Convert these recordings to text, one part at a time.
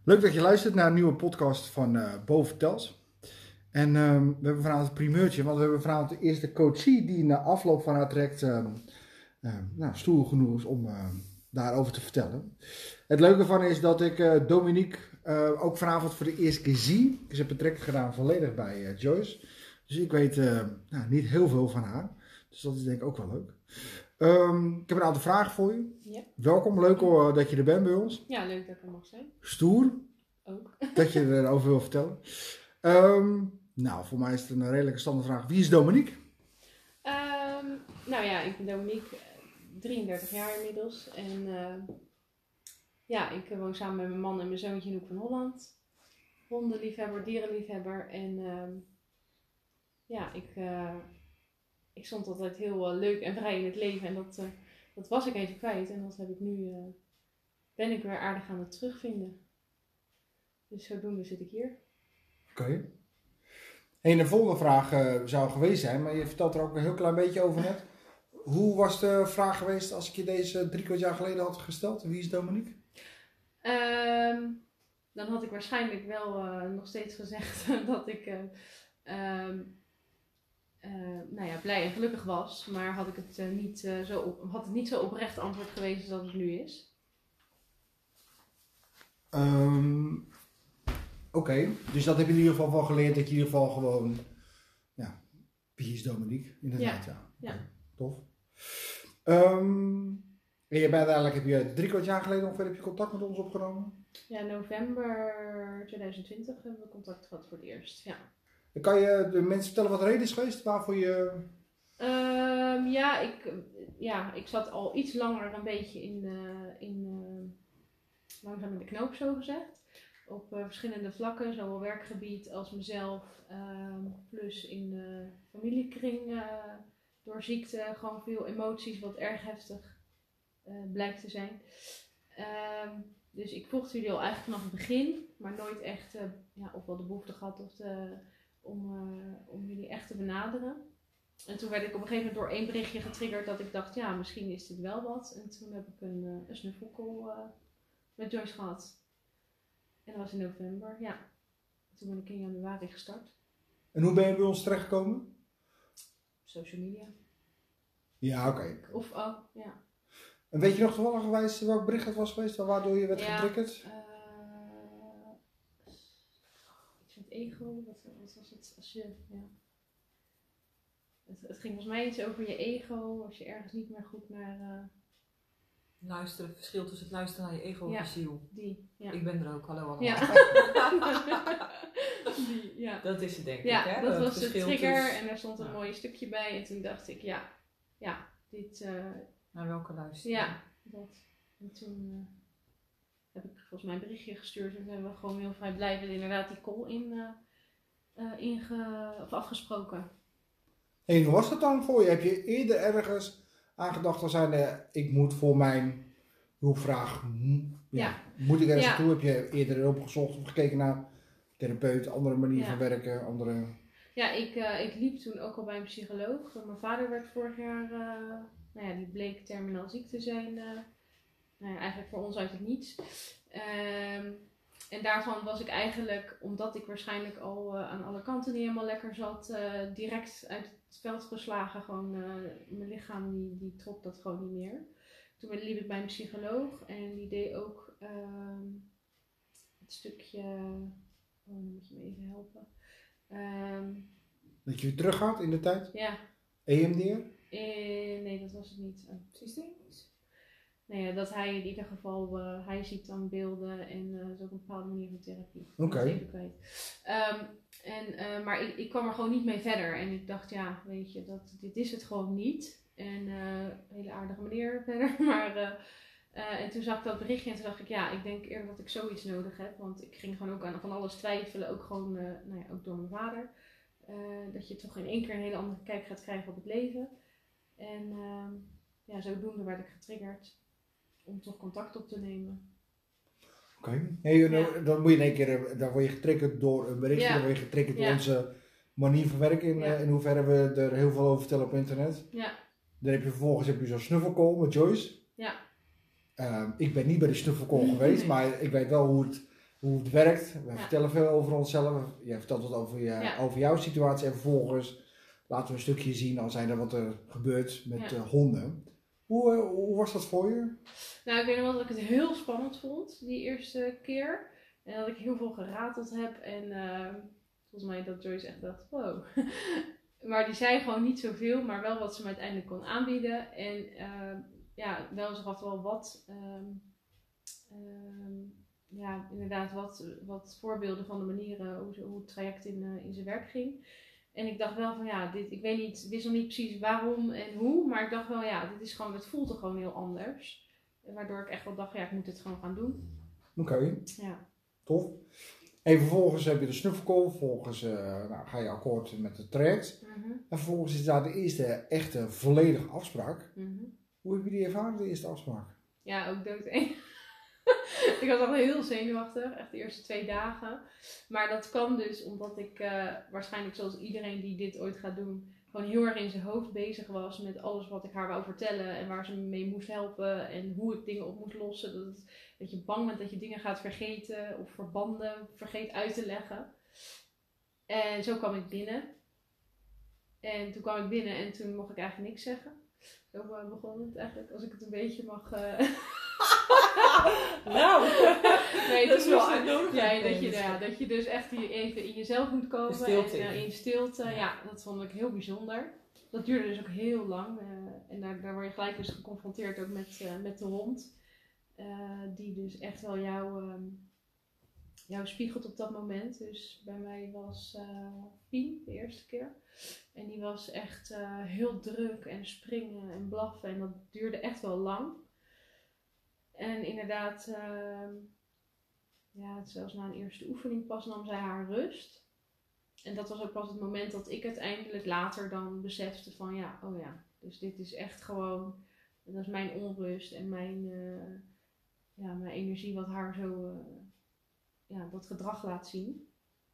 Leuk dat je luistert naar een nieuwe podcast van Bo Vertels. En we hebben vanavond een primeurtje, want we hebben vanavond de eerste coachie die na afloop van haar traject stoer genoeg is om daarover te vertellen. Het leuke ervan is dat ik Dominique ook vanavond voor de eerste keer zie. Ze heeft een traject gedaan volledig bij Joyce. Dus ik weet niet heel veel van haar. Dus dat is denk ik ook wel leuk. Ik heb een aantal vragen voor je. Ja. Welkom, leuk hoor dat je er bent bij ons. Ja, leuk dat ik er mag zijn. Stoer. Ook. Dat je erover wil vertellen. Voor mij is het een redelijke standaardvraag. Wie is Dominique? Ik ben Dominique, 33 jaar inmiddels. En ik woon samen met mijn man en mijn zoontje in Hoek van Holland. Hondenliefhebber, dierenliefhebber. En ik stond altijd heel leuk en vrij in het leven. En dat was ik even kwijt. En dat heb ik nu, ben ik weer aardig aan het terugvinden. Dus zodoende zit ik hier. Oké. En de volgende vraag zou geweest zijn, maar je vertelt er ook een heel klein beetje over net. Hoe was de vraag geweest als ik je deze 3/4 jaar geleden had gesteld? Wie is Dominique? Dan had ik waarschijnlijk wel nog steeds gezegd dat ik blij en gelukkig was. Maar had ik het niet zo oprecht antwoord geweest als dat het nu is. Oké, dus dat heb je in ieder geval van geleerd, dat je in ieder geval gewoon, wie is Dominique? Inderdaad, ja. Ja. Tof. En je bent eigenlijk, heb je 3/4 jaar geleden ongeveer heb je contact met ons opgenomen? Ja, november 2020 hebben we contact gehad voor het eerst, ja. Kan je de mensen vertellen wat de reden is geweest waarvoor je... Ik zat al iets langer een beetje langzaam in de knoop, zo gezegd. Op verschillende vlakken, zowel werkgebied als mezelf, plus in de familiekring door ziekte, gewoon veel emoties, wat erg heftig blijkt te zijn. Dus ik volgde jullie al eigenlijk vanaf het begin, maar nooit echt ofwel de behoefte gehad om jullie echt te benaderen. En toen werd ik op een gegeven moment door één berichtje getriggerd dat ik dacht, ja, misschien is dit wel wat. En toen heb ik een snuffelcall met Joyce gehad. En dat was in november, ja. Toen ben ik in januari gestart. En hoe ben je bij ons terechtgekomen? Social media. Ja, oké. Ja. En weet je nog toevallig welk bericht het was geweest waardoor je werd getriggerd? Iets met ego, wat was het? Als je, Het ging volgens mij iets over je ego, als je ergens niet meer goed naar... Luisteren, het verschil tussen het luisteren naar je ego en je ziel. Ja. Ik ben er ook, hallo allemaal. Ja. Dat is het denk ik, ja, hè? Dat was de trigger en daar stond een mooi stukje bij. En toen dacht ik, dit... Naar welke luisteren? Ja, dat. En toen heb ik volgens mij een berichtje gestuurd. En toen hebben we gewoon heel vrijblijvend inderdaad die call afgesproken. En hoe was dat dan voor je? Heb je eerder ergens aangedacht als zijnde, ik moet voor mijn hulpvraag, moet ik ergens naartoe? Heb je eerder hulp gezocht of gekeken naar therapeut, andere manier van werken, andere... Ja, ik liep toen ook al bij een psycholoog. Mijn vader werd vorig jaar, die bleek terminaal ziek te zijn. Eigenlijk voor ons uit het niets. En daarvan was ik eigenlijk, omdat ik waarschijnlijk al aan alle kanten niet helemaal lekker zat, direct uit het veld geslagen. Gewoon mijn lichaam die trok dat gewoon niet meer. Toen liep ik bij een psycholoog en die deed ook het stukje... dan moet je me even helpen. Dat je weer terug gaat in de tijd? Ja. EMDR? Nee, dat was het niet. Systemisch? Nee, dat hij in ieder geval, hij ziet dan beelden en dat is ook een bepaalde manier van therapie. Oké. Even kwijt. Maar ik kwam er gewoon niet mee verder en ik dacht, weet je, dit is het gewoon niet. En hele aardige meneer verder, maar... en toen zag ik dat berichtje en toen dacht ik, ik denk eerder dat ik zoiets nodig heb. Want ik ging gewoon ook aan van alles twijfelen, ook gewoon, ook door mijn vader. Dat je toch in één keer een hele andere kijk gaat krijgen op het leven. En zodoende werd ik getriggerd om toch contact op te nemen. Oké. Dan moet je in één keer, dan word je getriggerd door een berichtje, dan word je getriggerd door onze manier van werken. In hoeverre we er heel veel over vertellen op internet. Ja. Dan heb je vervolgens zo'n snuffelcall met Joyce. Ja. Ik ben niet bij de snuffelcall geweest, maar ik weet wel hoe het hoe het werkt. We Ja. vertellen veel over onszelf. Jij vertelt wat over jouw situatie. En vervolgens laten we een stukje zien als zijn er wat er gebeurt met honden. Hoe was dat voor je? Nou, ik weet nog wel dat ik het heel spannend vond, die eerste keer. En dat ik heel veel gerateld heb. En volgens mij dat Joyce echt dacht, wow. Maar die zei gewoon niet zoveel, maar wel wat ze me uiteindelijk kon aanbieden. En wel, ze gaf wel wat, inderdaad wat voorbeelden van de manieren hoe het traject in zijn werk ging. En ik dacht wel van ik wist nog niet precies waarom en hoe, maar ik dacht wel het voelt er gewoon heel anders. Waardoor ik echt wel dacht, ik moet het gewoon gaan doen. Oké. Ja. Tof. En vervolgens heb je de snuffelcall, vervolgens ga je akkoord met het traject. En vervolgens is daar de eerste echte volledige afspraak. Hoe heb je die ervaren, de eerste afspraak? Ja, ook doodeng. Ik was al heel zenuwachtig, echt de eerste 2 dagen. Maar dat kwam dus omdat ik waarschijnlijk zoals iedereen die dit ooit gaat doen, gewoon heel erg in zijn hoofd bezig was met alles wat ik haar wou vertellen en waar ze me mee moest helpen en hoe ik dingen op moest lossen. Dat je bang bent dat je dingen gaat vergeten of verbanden vergeet uit te leggen. En zo kwam ik binnen. En toen kwam ik binnen en toen mocht ik eigenlijk niks zeggen. Zo begon het eigenlijk, als ik het een beetje mag... Nou, nee, dat is wel uitnodigend. Dat je dus echt even in jezelf moet komen. De stilte. En in stilte, dat vond ik heel bijzonder. Dat duurde dus ook heel lang. En daar word je gelijk dus geconfronteerd ook met de hond. Die dus echt wel jou spiegelt op dat moment. Dus bij mij was Pien de eerste keer. En die was echt heel druk en springen en blaffen. En dat duurde echt wel lang. En inderdaad, zelfs na een eerste oefening pas nam zij haar rust. En dat was ook pas het moment dat ik uiteindelijk later dan besefte van dus dit is echt gewoon, dat is mijn onrust en mijn energie wat haar zo, dat gedrag laat zien.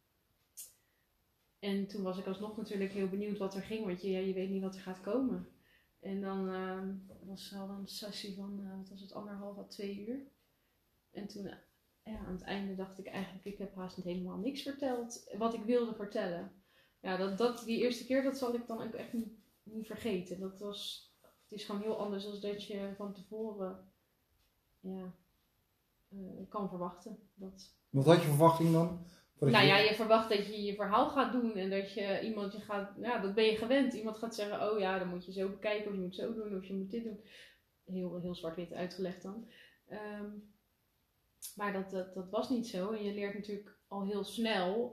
En toen was ik alsnog natuurlijk heel benieuwd wat er ging, want je weet niet wat er gaat komen. En dan was er al een sessie van, 1,5 à 2 uur. En toen aan het einde dacht ik eigenlijk, ik heb haast helemaal niks verteld wat ik wilde vertellen. Ja, die eerste keer, dat zal ik dan ook echt niet vergeten. Het is gewoon heel anders dan dat je van tevoren kan verwachten. Wat had je verwachting dan? Je verwacht dat je je verhaal gaat doen en dat je iemand dat ben je gewend. Iemand gaat zeggen, dan moet je zo bekijken of je moet zo doen of je moet dit doen. Heel, heel zwart-wit uitgelegd dan. Maar dat was niet zo en je leert natuurlijk al heel snel,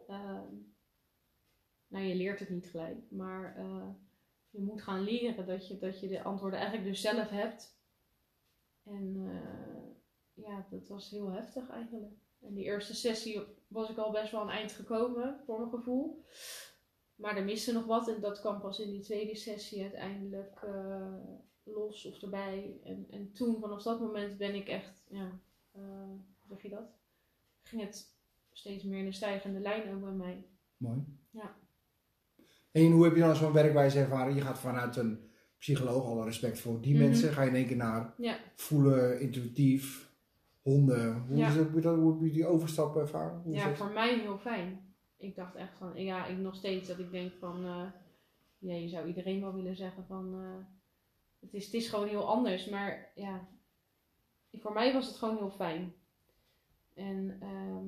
je leert het niet gelijk, maar je moet gaan leren dat je de antwoorden eigenlijk dus zelf hebt. En dat was heel heftig eigenlijk. En die eerste sessie was ik al best wel aan het eind gekomen, voor mijn gevoel. Maar er miste nog wat en dat kwam pas in die tweede sessie uiteindelijk los of erbij. En toen, vanaf dat moment ben ik echt, hoe zeg je dat? Ging het steeds meer in een stijgende lijn ook bij mij. Mooi. Ja. En hoe heb je dan zo'n werkwijze ervaren? Je gaat vanuit een psycholoog, alle respect voor die mensen, ga je in één keer naar voelen, intuïtief. Honden, hoe heb je die overstap ervaren? Voor mij heel fijn. Ik dacht echt van, ik nog steeds dat ik denk van, je zou iedereen wel willen zeggen van, het is gewoon heel anders. Maar voor mij was het gewoon heel fijn. En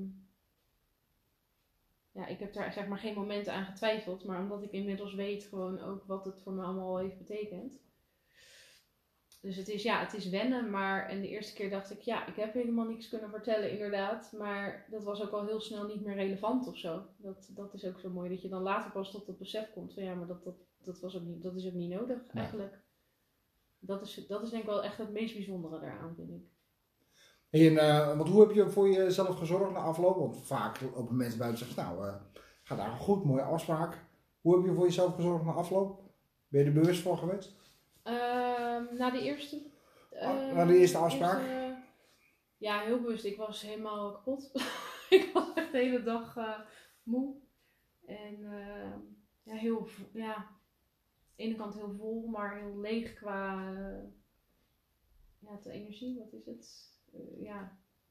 ik heb daar zeg maar geen momenten aan getwijfeld. Maar omdat ik inmiddels weet gewoon ook wat het voor me allemaal heeft betekend. Dus het is wennen, en de eerste keer dacht ik, ik heb helemaal niks kunnen vertellen inderdaad. Maar dat was ook al heel snel niet meer relevant of zo. Dat is ook zo mooi, dat je dan later pas tot het besef komt van maar dat is ook niet nodig eigenlijk. Dat is denk ik wel echt het meest bijzondere daaraan, vind ik. Want hoe heb je voor jezelf gezorgd na afloop? Want vaak lopen mensen buiten en zeggen, gaat daar goed, mooie afspraak. Hoe heb je voor jezelf gezorgd na afloop? Ben je er bewust voor geweest? Na de eerste... na de eerste afspraak? Heel bewust. Ik was helemaal kapot. Ik was echt de hele dag moe. En aan de ene kant heel vol, maar heel leeg qua de energie. Wat is het?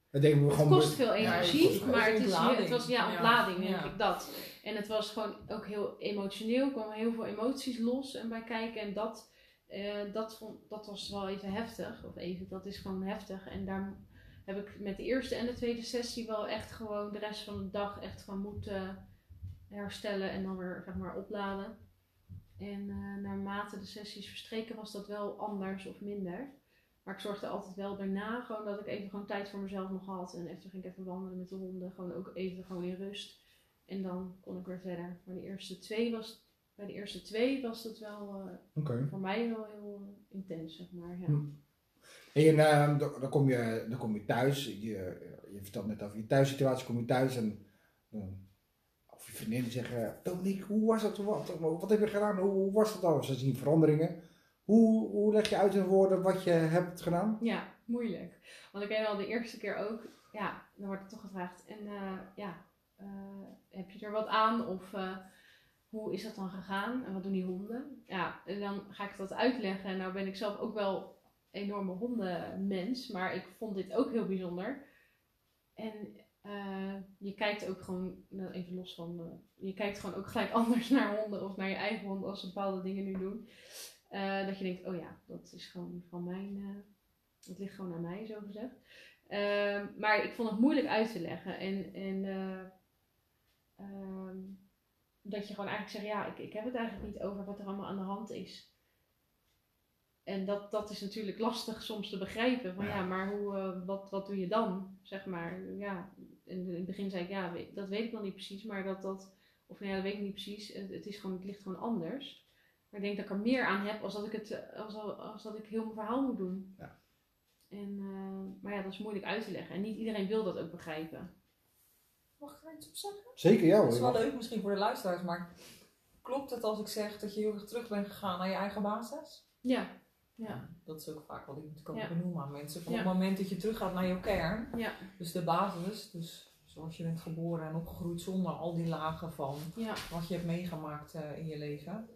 Dat denken we Het gewoon... kost veel energie, het kost maar ontlading. het was ontlading, denk Ja. ik, dat. En het was gewoon ook heel emotioneel, er kwamen heel veel emoties los en bij kijken. En dat was wel even heftig, dat is gewoon heftig. En daar heb ik met de eerste en de tweede sessie wel echt gewoon de rest van de dag echt van moeten herstellen en dan weer, zeg maar, opladen. En naarmate de sessies verstreken was dat wel anders of minder. Maar ik zorgde altijd wel daarna gewoon dat ik even gewoon tijd voor mezelf nog had. En even ging ik even wandelen met de honden. Gewoon ook even gewoon in rust. En dan kon ik weer verder. Maar bij de eerste twee was het wel voor mij wel heel intens, zeg maar. Ja. En dan kom je thuis. Je vertelt net over je thuissituatie. Kom je thuis en of je vriendinnen zeggen... Dominique, hoe was het? Wat heb je gedaan? Hoe was het dan? Ze zien veranderingen. Hoe leg je uit in woorden wat je hebt gedaan? Ja, moeilijk. Want ik weet wel de eerste keer ook... Ja, dan wordt er toch gevraagd. En heb je er wat aan? Of hoe is dat dan gegaan? En wat doen die honden? Ja, en dan ga ik dat uitleggen. En nou ben ik zelf ook wel een enorme hondenmens. Maar ik vond dit ook heel bijzonder. En je kijkt ook gewoon, even los van... je kijkt gewoon ook gelijk anders naar honden of naar je eigen hond als ze bepaalde dingen nu doen. Dat je denkt, oh ja, dat is gewoon van mijn... het ligt gewoon aan mij, zo gezegd. Maar ik vond het moeilijk uit te leggen. En dat je gewoon eigenlijk zegt, ja, ik heb het eigenlijk niet over wat er allemaal aan de hand is. En dat is natuurlijk lastig soms te begrijpen. Van ja, maar wat doe je dan? Zeg maar, ja. In het begin zei ik, ja, dat weet ik nog niet precies. Maar dat weet ik niet precies. Het ligt gewoon anders. Maar ik denk dat ik er meer aan heb als dat ik heel mijn verhaal moet doen. Ja. Maar ja, dat is moeilijk uit te leggen. En niet iedereen wil dat ook begrijpen. Mag ik er iets op zeggen? Zeker, ja. Dat is wel leuk misschien voor de luisteraars, maar klopt het als ik zeg dat je heel erg terug bent gegaan naar je eigen basis? Ja. Ja. Dat is ook vaak wat ik natuurlijk ook Ja. benoem aan mensen. Van Ja. op het moment dat je teruggaat naar jouw kern, Ja. dus de basis, dus zoals je bent geboren en opgegroeid zonder al die lagen van wat je hebt meegemaakt in je leven.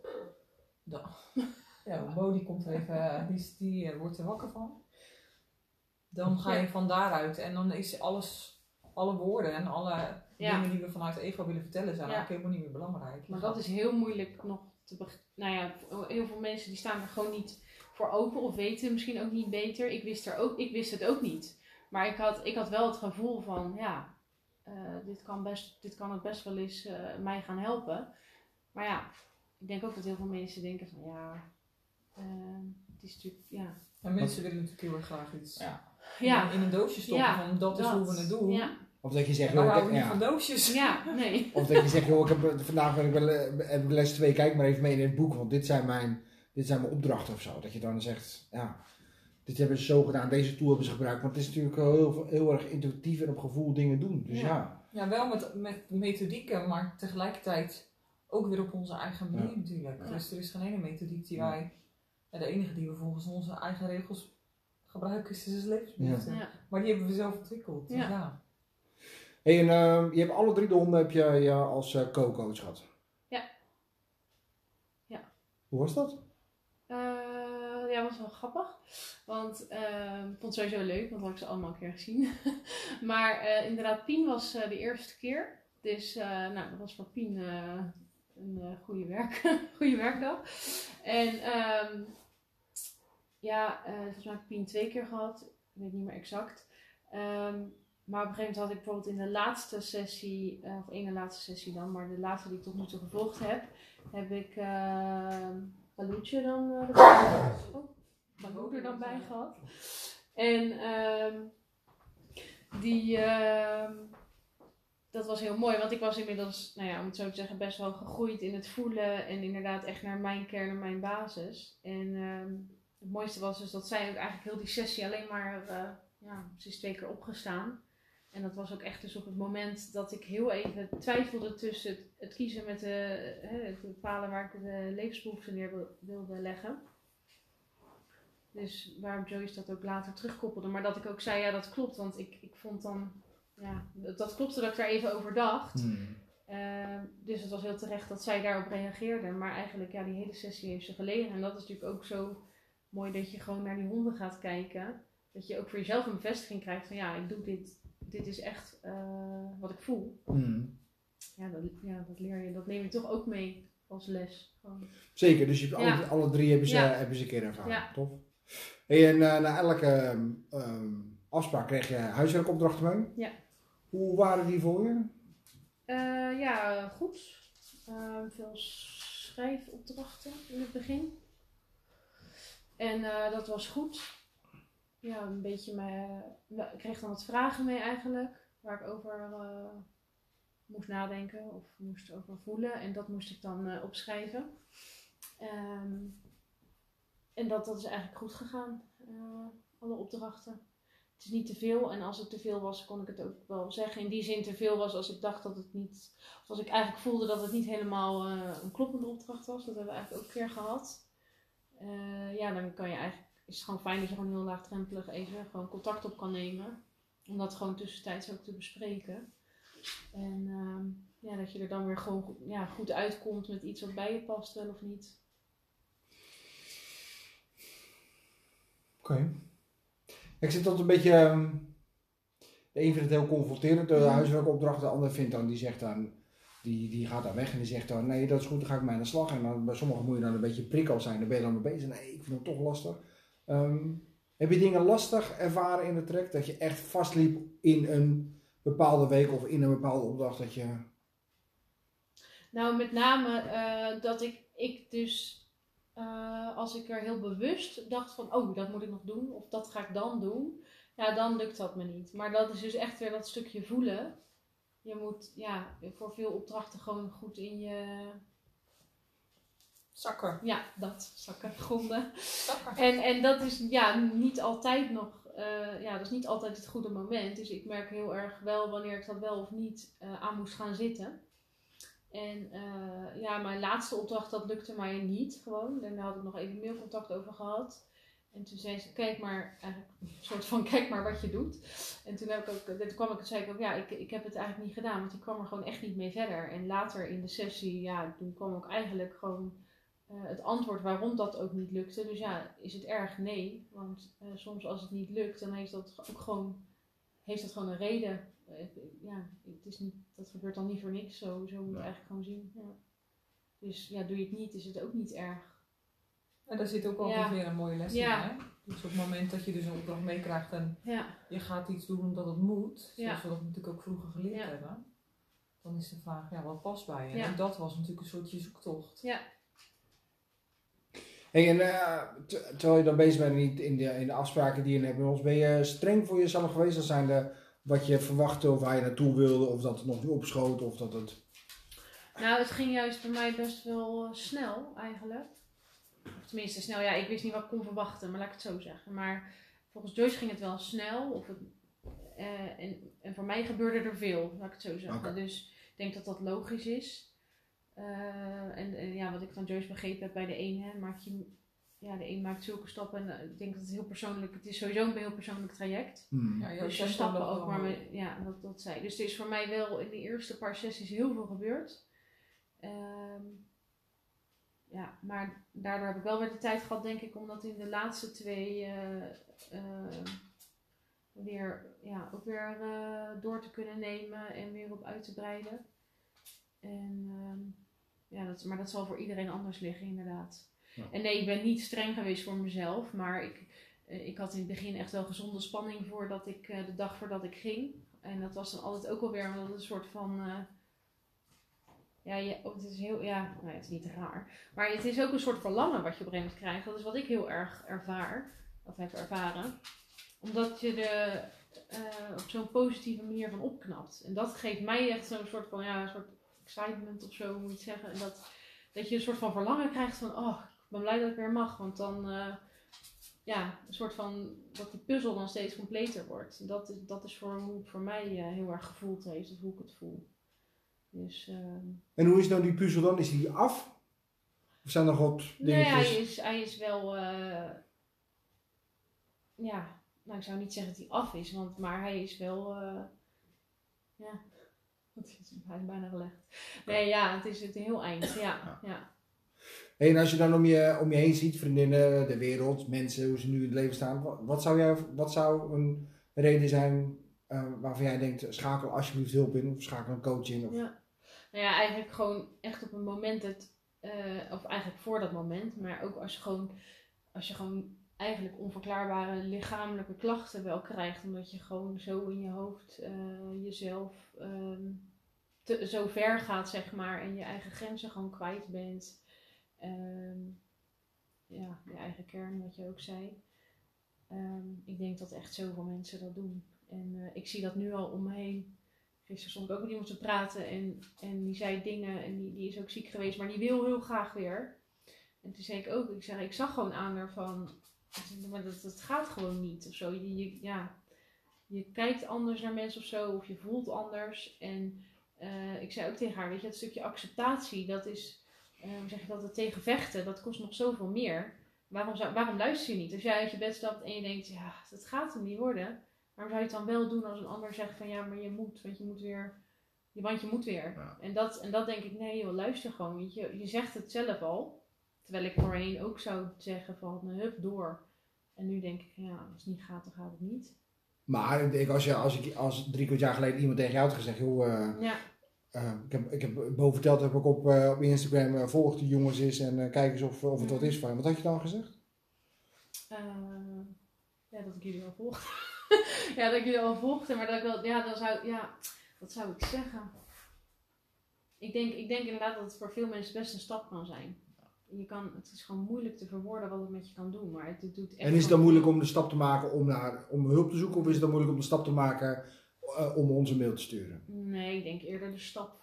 Bo die komt er even, die wordt er wakker van. Dan ga je van daaruit en dan is alle woorden en alle dingen die we vanuit het ego willen vertellen zijn eigenlijk helemaal niet meer belangrijk. Maar dat is heel moeilijk nog te heel veel mensen die staan er gewoon niet voor open of weten misschien ook niet beter. Ik wist het ook niet. Maar ik had wel het gevoel van, dit kan het best wel eens mij gaan helpen. Maar ja, ik denk ook dat heel veel mensen denken van, het is natuurlijk, En mensen willen natuurlijk heel erg graag iets in een doosje stoppen van dat is hoe we het doen. Ja. Of dat je zegt, we houden niet van doosjes. Ja, nee. Of dat je zegt, vandaag heb ik les 2, kijk maar even mee in het boek, want dit zijn mijn opdrachten of zo. Dat je dan zegt, dit hebben ze zo gedaan, deze tool hebben ze gebruikt. Want het is natuurlijk heel erg intuïtief en op gevoel dingen doen. Dus ja. Ja, wel met methodieken, maar tegelijkertijd ook weer op onze eigen manier natuurlijk. Ja. Dus er is geen ene methodiek die wij... de enige die we volgens onze eigen regels gebruiken is dus levensbehoeften. Ja. Maar die hebben we zelf ontwikkeld. Dus Hey, en je hebt alle 3 de honden heb je als co-coach gehad? Ja. Hoe was dat? Was wel grappig. Want ik vond het sowieso leuk, want had ik ze allemaal een keer gezien. Maar inderdaad, Pien was de eerste keer. Dus dat was voor Pien een goede werkdag. En volgens mij heb ik Pien 2 keer gehad. Ik weet niet meer exact. Maar op een gegeven moment had ik bijvoorbeeld in de laatste sessie, of ene laatste sessie dan, maar de laatste die ik tot nu toe gevolgd heb ik Paluutje dan mijn moeder dan bij gehad. En dat was heel mooi, want ik was inmiddels, om het zo te zeggen, best wel gegroeid in het voelen en inderdaad echt naar mijn kern en mijn basis. En het mooiste was dus dat zij ook eigenlijk heel die sessie alleen maar, ze is 2 keer opgestaan. En dat was ook echt dus op het moment dat ik heel even twijfelde tussen het kiezen met het bepalen waar ik de levensbehoeften neer wilde leggen. Dus waarom Joyce dat ook later terugkoppelde. Maar dat ik ook zei, ja dat klopt. Want ik vond dan, dat klopte dat ik daar even over dacht. Dus het was heel terecht dat zij daarop reageerde. Maar eigenlijk, die hele sessie heeft ze gelegen. En dat is natuurlijk ook zo mooi dat je gewoon naar die honden gaat kijken. Dat je ook voor jezelf een bevestiging krijgt van ik doe dit dit is echt wat ik voel. Dat leer je, dat neem je toch ook mee als les. Gewoon. Zeker, dus je hebt alle drie hebben ze een keer ervaren, tof. Hey, en na elke afspraak kreeg je huiswerkopdrachten mee? Ja. Hoe waren die voor je? Goed. Veel schrijfopdrachten in het begin. En dat was goed. Ja, een beetje ik kreeg dan wat vragen mee eigenlijk, waar ik over moest nadenken of moest over voelen. En dat moest ik dan opschrijven. En dat is eigenlijk goed gegaan, alle opdrachten. Het is niet te veel en als het te veel was, kon ik het ook wel zeggen. In die zin te veel was als ik dacht dat het niet, of als ik eigenlijk voelde dat het niet helemaal een kloppende opdracht was. Dat hebben we eigenlijk ook een keer gehad. Dan kan je eigenlijk, is het gewoon fijn dat je gewoon heel laagdrempelig even gewoon contact op kan nemen. Om dat gewoon tussentijds ook te bespreken. En dat je er dan weer gewoon goed uitkomt met iets wat bij je past, wel of niet. Oké. Ik zit tot een beetje, de een vindt het heel confronterend, de huiswerkopdracht, de ander vindt dan, die zegt dan, die gaat dan weg en die zegt dan, nee dat is goed, dan ga ik mee aan de slag. En dan, bij sommigen moet je dan een beetje prikkel zijn, dan ben je dan mee bezig. Nee, ik vind het toch lastig. Heb je dingen lastig ervaren in het traject, dat je echt vastliep in een bepaalde week of in een bepaalde opdracht dat je... Nou, met name dat ik dus... als ik er heel bewust dacht van, oh, dat moet ik nog doen, of dat ga ik dan doen, ja, dan lukt dat me niet. Maar dat is dus echt weer dat stukje voelen. Je moet, voor veel opdrachten gewoon goed in je... Zakken. Ja, zakken, gronden. Zakken. En dat is, niet altijd nog, dat is niet altijd het goede moment. Dus ik merk heel erg wel wanneer ik dat wel of niet aan moest gaan zitten. En mijn laatste opdracht, dat lukte mij niet gewoon. En daar had ik nog even mailcontact over gehad. En toen zei ze, kijk maar wat je doet. En toen zei ik ook, ik heb het eigenlijk niet gedaan. Want ik kwam er gewoon echt niet mee verder. En later in de sessie, toen kwam ook eigenlijk gewoon het antwoord waarom dat ook niet lukte. Dus is het erg? Nee. Want soms als het niet lukt, dan heeft dat gewoon een reden. Het is niet, dat gebeurt dan niet voor niks. Zo moet je het eigenlijk gewoon zien. Ja. Dus doe je het niet, is het ook niet erg. En daar zit ook altijd weer een mooie les in. Hè? Dus op het moment dat je dus een opdracht meekrijgt en je gaat iets doen omdat het moet, zoals we dat natuurlijk ook vroeger geleerd hebben, dan is de vraag, wat past bij je? En dat was natuurlijk een soortje zoektocht. Ja. Hey, en terwijl je dan bezig bent in de afspraken die je hebt met ons, ben je streng voor jezelf geweest? Dat zijn wat je verwachtte of waar je naartoe wilde, of dat het nog niet opschoot, of dat het... Nou, het ging juist bij mij best wel snel eigenlijk. Of tenminste snel, ik wist niet wat ik kon verwachten, maar laat ik het zo zeggen. Maar volgens Joyce ging het wel snel. En voor mij gebeurde er veel, laat ik het zo zeggen. Okay. Dus ik denk dat dat logisch is. Wat ik van Joyce begrepen heb bij de een, de een maakt zulke stappen. En ik denk dat het heel persoonlijk, het is sowieso een heel persoonlijk traject. Dus je stappen ook maar dat zei. Dus er is voor mij wel in de eerste paar sessies heel veel gebeurd. Maar daardoor heb ik wel weer de tijd gehad, denk ik, om dat in de laatste twee ook weer door te kunnen nemen en weer op uit te breiden. Maar dat zal voor iedereen anders liggen, inderdaad. Ja. En nee, ik ben niet streng geweest voor mezelf, maar ik had in het begin echt wel gezonde spanning voordat ik de dag voordat ik ging. En dat was dan altijd ook alweer een soort van... het is heel, het is niet raar. Maar het is ook een soort verlangen wat je op een gegeven moment krijgt. Dat is wat ik heel erg heb ervaren. Omdat je er op zo'n positieve manier van opknapt. En dat geeft mij echt zo'n soort van, een soort excitement of zo moet je zeggen. En dat je een soort van verlangen krijgt van, ik ben blij dat ik weer mag. Want dan, een soort van, dat die puzzel dan steeds completer wordt. Dat is hoe het voor mij heel erg gevoeld heeft, of hoe ik het voel. Dus, En hoe is nou die puzzel dan? Is die af? Of zijn er wat dingetjes? Nee, hij is wel... ik zou niet zeggen dat hij af is, maar hij is wel... hij is bijna gelegd. Nee, het is het heel eind. Ja. Hey, en als je dan om je heen ziet, vriendinnen, de wereld, mensen, hoe ze nu in het leven staan. Wat zou een reden zijn waarvan jij denkt, schakel alsjeblieft hulp in of schakel een coach in? Of... Ja. Nou ja, eigenlijk gewoon echt op een moment of eigenlijk voor dat moment, maar ook als je gewoon eigenlijk onverklaarbare lichamelijke klachten wel krijgt, omdat je gewoon zo in je hoofd jezelf zo ver gaat, zeg maar, en je eigen grenzen gewoon kwijt bent. Ja, je eigen kern, wat je ook zei. Ik denk dat echt zoveel mensen dat doen. En ik zie dat nu al om me heen. Gisteren stond ik ook met iemand te praten en die zei dingen en die is ook ziek geweest, maar die wil heel graag weer. En toen zei ik ook, ik zag gewoon aan haar van, maar dat gaat gewoon niet of zo. Je kijkt anders naar mensen of zo, of je voelt anders. En ik zei ook tegen haar, weet je, dat stukje acceptatie, dat is, hoe zeg je dat, het tegen vechten, dat kost nog zoveel meer. Waarom luister je niet? Als jij uit je bed stapt en je denkt, ja, dat gaat hem niet worden. Waarom zou je het dan wel doen als een ander zegt van, ja, maar je moet, want je moet weer. Ja. En dat denk ik, nee joh, luister gewoon. Weet je zegt het zelf al. Terwijl ik voorheen ook zou zeggen van, hup, door. En nu denk ik, ja, als het niet gaat, dan gaat het niet. Maar ik denk, als 3 jaar geleden iemand tegen jou had gezegd, joh, ik heb boven verteld, heb ik op Instagram, volg die jongens eens en kijk eens of het wat is van je. Wat had je dan gezegd? Ja, dat ik jullie al volgde. Ja, dat ik jullie al volgde, maar dat ik wel, wat zou ik zeggen? Ik denk inderdaad dat het voor veel mensen best een stap kan zijn. Het is gewoon moeilijk te verwoorden wat het met je kan doen, maar het doet echt. En is het dan moeilijk om de stap te maken om hulp te zoeken, of is het dan moeilijk om de stap te maken om ons een mail te sturen? Nee, ik denk eerder de stap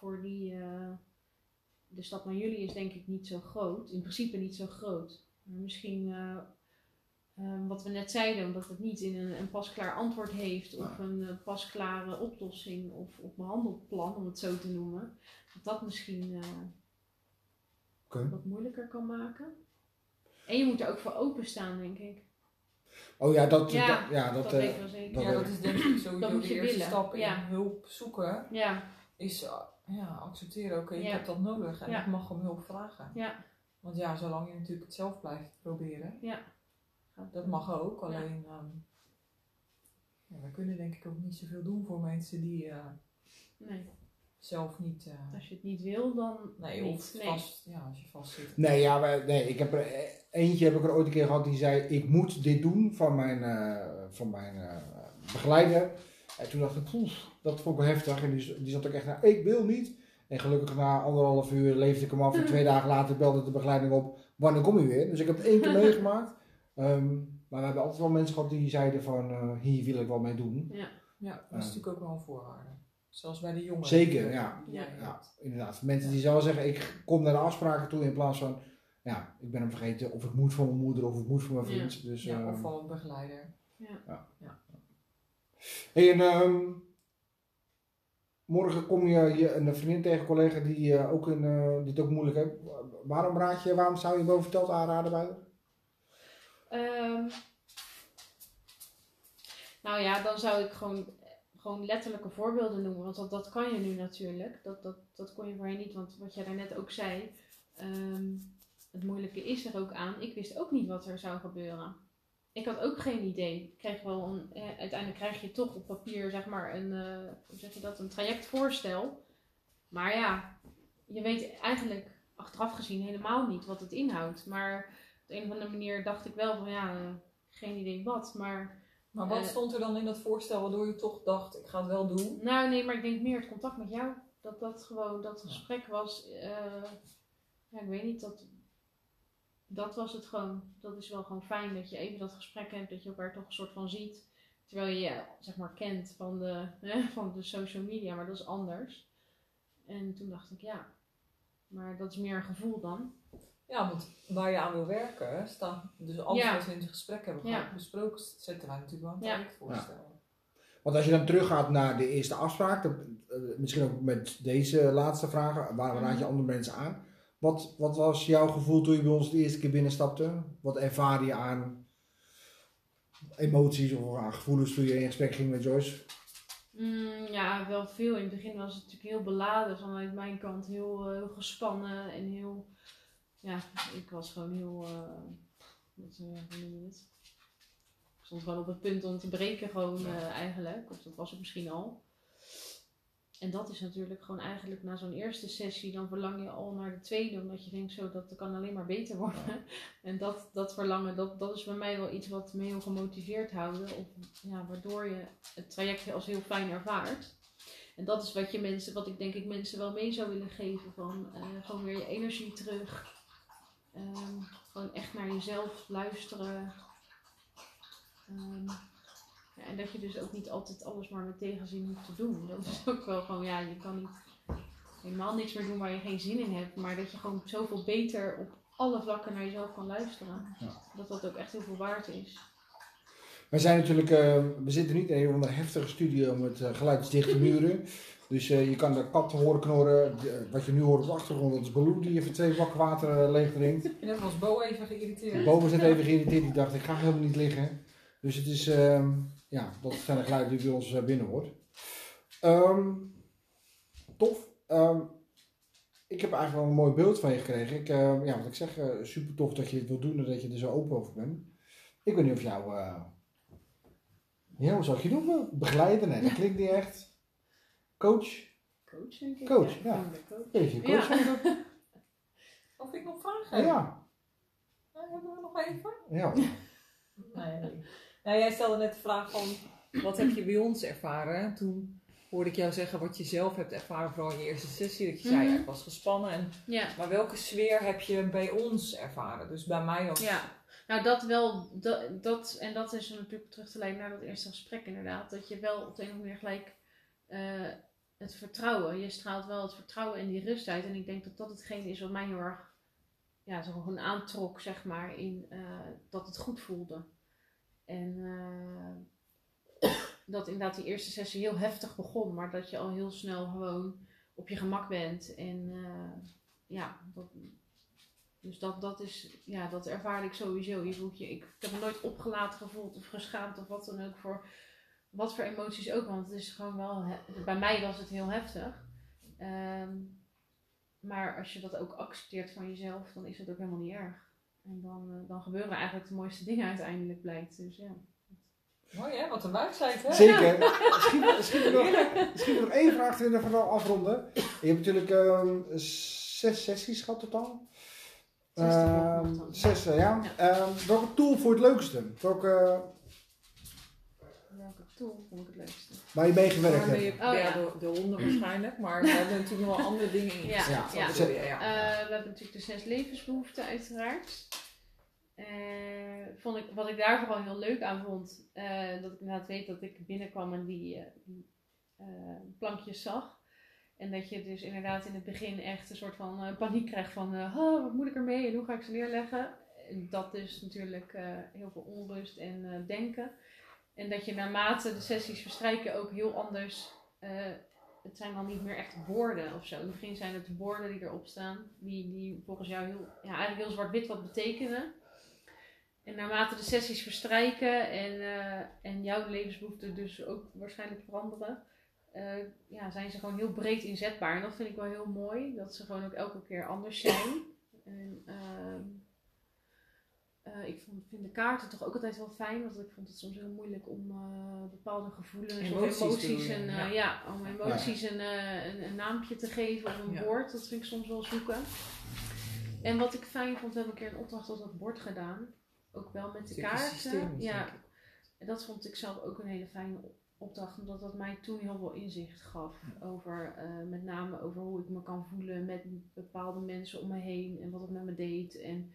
de stap naar jullie is denk ik niet zo groot. In principe niet zo groot. Maar misschien wat we net zeiden, omdat het niet in een pasklaar antwoord heeft of een pasklare oplossing of behandelplan, om het zo te noemen, dat misschien wat moeilijker kan maken. En je moet er ook voor openstaan, denk ik. Oh ja, dat weet ik wel zeker. Dat is denk ik sowieso de eerste willen. stap in hulp zoeken. Ja. Is accepteren, oké, ik heb dat nodig en ik mag om hulp vragen. Ja. Want zolang je natuurlijk het zelf blijft proberen, dat mag ook. Alleen, we kunnen denk ik ook niet zoveel doen voor mensen die zelf niet... Als je het niet wil, dan niet. Vast, als je vast zit. Ik heb er ooit een keer gehad die zei, ik moet dit doen van mijn begeleider. En toen dacht ik, dat vond ik wel heftig. En die zat ook echt naar, ik wil niet. En gelukkig na 1,5 uur leefde ik hem af. En 2 dagen later belde de begeleiding op, wanneer kom je weer? Dus ik heb het 1 keer meegemaakt. Maar we hebben altijd wel mensen gehad die zeiden van, hier wil ik wel mee doen. Ja, dat is natuurlijk ook wel een voorwaarde. Zelfs bij de jongeren. Zeker, ja, inderdaad. Mensen die zouden zeggen, ik kom naar de afspraken toe in plaats van, ik ben hem vergeten, of ik moet van mijn moeder, of ik moet van mijn vriend. Ja. Dus, of van een begeleider. Ja. Hey, en morgen kom je een vriendin tegen, collega die die het ook moeilijk heeft. Waarom zou je boven verteld aanraden bij dan zou ik gewoon letterlijke voorbeelden noemen, want dat kan je nu natuurlijk. Dat kon je voorheen niet, want wat jij daarnet ook zei, het moeilijke is er ook aan. Ik wist ook niet wat er zou gebeuren. Ik had ook geen idee. Uiteindelijk krijg je toch op papier zeg maar een trajectvoorstel. Maar je weet eigenlijk achteraf gezien helemaal niet wat het inhoudt. Maar op een of andere manier dacht ik wel van geen idee wat. Maar wat stond er dan in dat voorstel waardoor je toch dacht, ik ga het wel doen? Nou nee, maar ik denk meer het contact met jou. Dat gesprek was, ik weet niet, dat was het gewoon. Dat is wel gewoon fijn dat je even dat gesprek hebt, dat je elkaar toch een soort van ziet. Terwijl je zeg maar kent van de social media, maar dat is anders. En toen dacht ik maar dat is meer een gevoel dan. Ja, want waar je aan wil werken, staan dus alles wat we in het gesprek hebben besproken, zetten wij natuurlijk wel een trajectvoorstel. Want als je dan teruggaat naar de eerste afspraak, misschien ook met deze laatste vragen, waar raad je andere mensen aan? Wat was jouw gevoel toen je bij ons de eerste keer binnenstapte? Wat ervaar je aan emoties of aan gevoelens toen je in gesprek ging met Joyce? Wel veel. In het begin was het natuurlijk heel beladen vanuit mijn kant, heel gespannen en heel... Ja, ik was gewoon heel... hoe noem je het? stond gewoon op het punt om te breken gewoon eigenlijk. Of dat was het misschien al. En dat is natuurlijk gewoon eigenlijk na zo'n eerste sessie, dan verlang je al naar de tweede. Omdat je denkt, zo, dat kan alleen maar beter worden. En dat verlangen, dat is bij mij wel iets wat me heel gemotiveerd houdt. Waardoor je het traject als heel fijn ervaart. En dat is wat ik denk ik mensen wel mee zou willen geven. Van gewoon weer je energie terug. Gewoon echt naar jezelf luisteren. En dat je dus ook niet altijd alles maar met tegenzin hoeft te doen. Dat is ook wel gewoon, je kan niet helemaal niks meer doen waar je geen zin in hebt. Maar dat je gewoon zoveel beter op alle vlakken naar jezelf kan luisteren. Ja. Dat ook echt heel veel waard is. We zijn natuurlijk, we zitten niet in een of andere heftige studio met geluidsdichte muren. Dus je kan de kat horen knorren. Wat je nu hoort op de achtergrond, dat is Baloo die even 2 bakken water leeg drinkt. En dan was Bo even geïrriteerd. Bo was net even geïrriteerd, die dacht ik ga helemaal niet liggen. Dus het is, dat zijn de geluiden die bij ons binnen hoort. Tof. Ik heb eigenlijk wel een mooi beeld van je gekregen. Wat ik zeg, super tof dat je het wilt doen en dat je er zo open over bent. Ik weet niet of jou, hoe zou ik je noemen? Begeleider? Nee, dat klinkt niet echt. Coach? Coach, denk ik. Coach, ja. Weet je, coach Of ik nog vragen heb? Ja. Hebben we nog even? Ja. Nee. Nou, jij stelde net de vraag van, wat heb je bij ons ervaren? Toen hoorde ik jou zeggen wat je zelf hebt ervaren, vooral in je eerste sessie. Dat je zei, ik was gespannen. Maar welke sfeer heb je bij ons ervaren? Dus bij mij als... Ja, nou dat wel, en dat is natuurlijk terug te leiden naar dat eerste gesprek inderdaad. Dat je wel op de een of andere manier gelijk het vertrouwen, je straalt wel het vertrouwen en die rust uit. En ik denk dat dat hetgeen is wat mij heel erg, zo gewoon aantrok, zeg maar, in dat het goed voelde. En dat inderdaad die eerste sessie heel heftig begon, maar dat je al heel snel gewoon op je gemak bent. En dat is, dat ervaar ik sowieso. Je voelt ik heb me nooit opgelaten gevoeld of geschaamd of wat dan ook voor wat voor emoties ook, want het is gewoon wel, bij mij was het heel heftig. Maar als je dat ook accepteert van jezelf, dan is het ook helemaal niet erg. En dan gebeuren eigenlijk de mooiste dingen uiteindelijk, blijkt. Dus ja. Mooi hè, wat een wijsheid hè? Zeker. Misschien nog 1 vraag te we afronden. Je hebt natuurlijk 6 sessies gehad totaal. 6, ja. Welke tool vond je het leukste? Welke tool vond ik het leukste? Waar je mee gewerkt hebt? De honden waarschijnlijk, maar we hebben natuurlijk nog wel andere dingen in. We hebben natuurlijk de 6 levensbehoeften uiteraard. Wat ik daar vooral heel leuk aan vond, dat ik inderdaad weet dat ik binnenkwam en die plankjes zag. En dat je dus inderdaad in het begin echt een soort van paniek krijgt van wat moet ik ermee en hoe ga ik ze neerleggen. En dat is natuurlijk heel veel onrust en denken. En dat je naarmate de sessies verstrijken ook heel anders, het zijn dan niet meer echt woorden of zo. In het begin zijn het woorden die erop staan, die volgens jou eigenlijk heel zwart-wit wat betekenen. En naarmate de sessies verstrijken en jouw levensbehoeften dus ook waarschijnlijk veranderen, zijn ze gewoon heel breed inzetbaar. En dat vind ik wel heel mooi, dat ze gewoon ook elke keer anders zijn. En ik vind de kaarten toch ook altijd wel fijn, want ik vond het soms heel moeilijk om bepaalde gevoelens of emoties een naampje te geven of een woord. Dat vind ik soms wel zoeken. En wat ik fijn vond, we hebben een keer een opdracht op dat bord gedaan. Ook wel met de kaarten. En dat vond ik zelf ook een hele fijne opdracht, omdat dat mij toen heel veel inzicht gaf over, met name over hoe ik me kan voelen met bepaalde mensen om me heen en wat het met me deed. En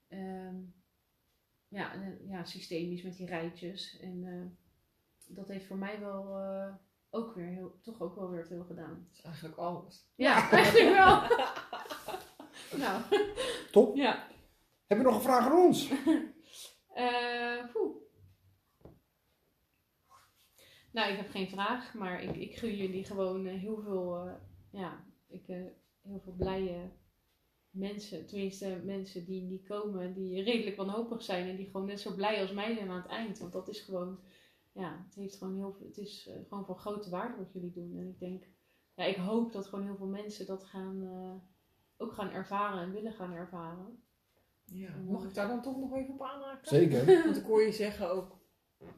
systemisch met die rijtjes. En dat heeft voor mij wel ook weer toch ook wel weer veel gedaan. Dat is eigenlijk alles. Ja, eigenlijk wel. Nou. Top. Ja. Heb je nog een vraag aan ons? Nou, ik heb geen vraag, maar ik gun jullie gewoon heel veel, heel veel blije mensen. Tenminste, mensen die komen, die redelijk wanhopig zijn en die gewoon net zo blij als mij zijn aan het eind. Want dat is gewoon, het is gewoon van grote waarde wat jullie doen. En ik denk, ik hoop dat gewoon heel veel mensen dat ook gaan ervaren en willen gaan ervaren. Ja, mag ik daar dan toch nog even op aanhaken? Zeker. Want ik hoor je zeggen ook,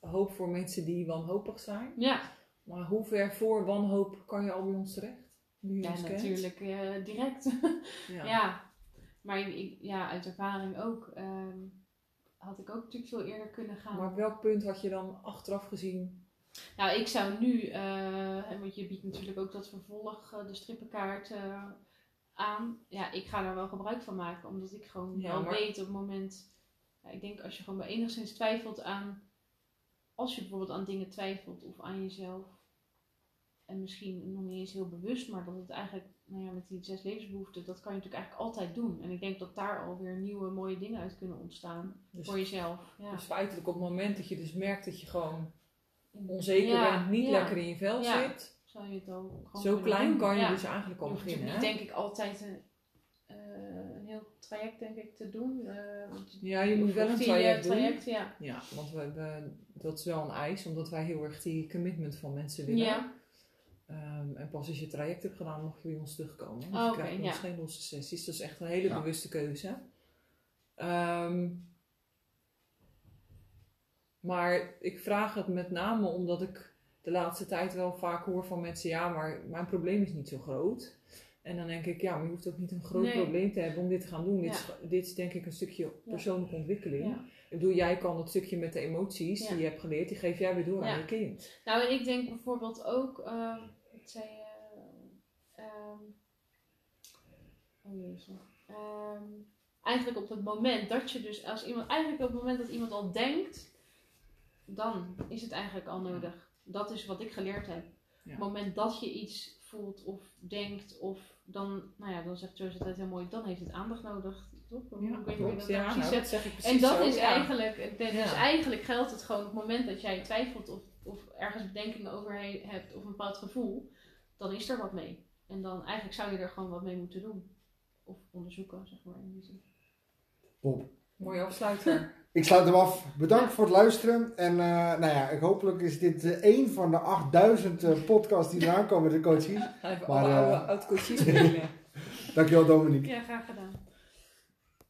hoop voor mensen die wanhopig zijn. Ja. Maar hoe ver voor wanhoop kan je al bij ons terecht? Ja, natuurlijk direct. Ja. Maar uit ervaring ook had ik ook natuurlijk veel eerder kunnen gaan. Maar op welk punt had je dan achteraf gezien? Nou, ik zou nu, want je biedt natuurlijk ook dat vervolg, de strippenkaart aan. Ja, ik ga daar wel gebruik van maken, omdat ik gewoon weet op het moment... Ja, ik denk als je gewoon bij enigszins twijfelt aan... Als je bijvoorbeeld aan dingen twijfelt of aan jezelf... En misschien nog niet eens heel bewust, maar dat het eigenlijk, met die 6 levensbehoeften, dat kan je natuurlijk eigenlijk altijd doen. En ik denk dat daar alweer nieuwe mooie dingen uit kunnen ontstaan voor jezelf. Ja. Dus feitelijk op het moment dat je dus merkt dat je gewoon onzeker bent, niet lekker in je vel zit. Zou je het ook gewoon zo klein doen. kan je dus eigenlijk al beginnen. Je hoeft niet, denk ik, altijd een heel traject denk ik te doen. Je moet wel een traject doen. Ja, want dat is wel een eis, omdat wij heel erg die commitment van mensen willen. Ja. En pas als je het traject hebt gedaan, mag je bij ons terugkomen. Dus je krijgt bij ons geen losse sessies. Dat is echt een hele bewuste keuze. Maar ik vraag het met name omdat ik de laatste tijd wel vaak hoor van mensen... Ja, maar mijn probleem is niet zo groot. En dan denk ik, maar je hoeft ook niet een groot probleem te hebben om dit te gaan doen. Dit is denk ik een stukje persoonlijke ontwikkeling. Ja. Ik bedoel, jij kan dat stukje met de emoties die je hebt geleerd, die geef jij weer door aan je kind. Nou, en ik denk bijvoorbeeld ook... wat zei je... eigenlijk op het moment dat je dus... Eigenlijk op het moment dat iemand al denkt... Dan is het eigenlijk al nodig. Dat is wat ik geleerd heb. Ja. Op het moment dat je iets voelt of denkt of dan, dan zegt Joseph altijd heel mooi, dan heeft het aandacht nodig. Toch? Dat zeg ik precies. En dat is eigenlijk, dus eigenlijk geldt het gewoon op het moment dat jij twijfelt of ergens bedenkingen over hebt of een bepaald gevoel, dan is er wat mee. En dan eigenlijk zou je er gewoon wat mee moeten doen. Of onderzoeken, zeg maar in die zin. Bob. Mooie afsluiter. Ik sluit hem af. Bedankt voor het luisteren. En hopelijk is dit een van de 8000 podcasts die eraan komen met de coaches. Hij heeft alle oud-coaches spelen. Dankjewel Dominique. Ja, graag gedaan.